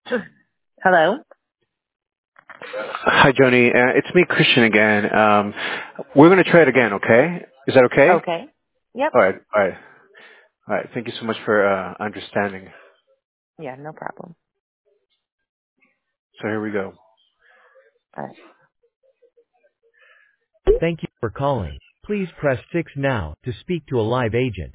Hello? Hi, Joni. It's me, Christian, again. We're going to try it again, okay? Is that okay? Okay. Yep. All right, all right, all right. Thank you so much for understanding. Yeah, no problem. So here we go. All right. Thank you for calling. Please press 6 now to speak to a live agent.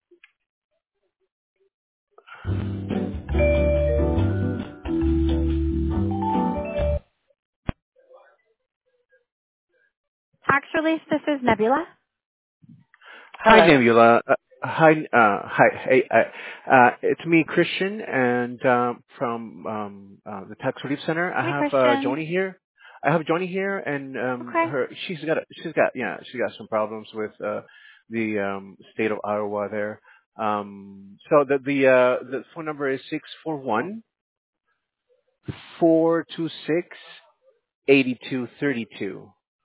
Tax release, this is Nebula. Hi, Hello? Nebula. Hey, it's me, Christian, and from the Tax Relief Center. I Hi, have Christian. Joni here. I have Joni here, and Okay. she's got some problems with the state of Iowa there. So the phone number is 641-426-8232,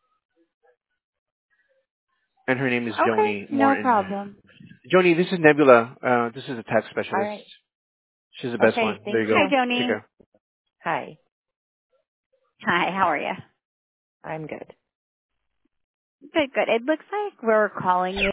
and her name is Okay, Joni no Morton. problem. Joni, this is Nebula. This is a tax All specialist. right. She's the best Okay, one. There thank you you. go. Hi, Take Joni. care. Hi. Hi, how are you? I'm good. Good, good. It looks like we're calling you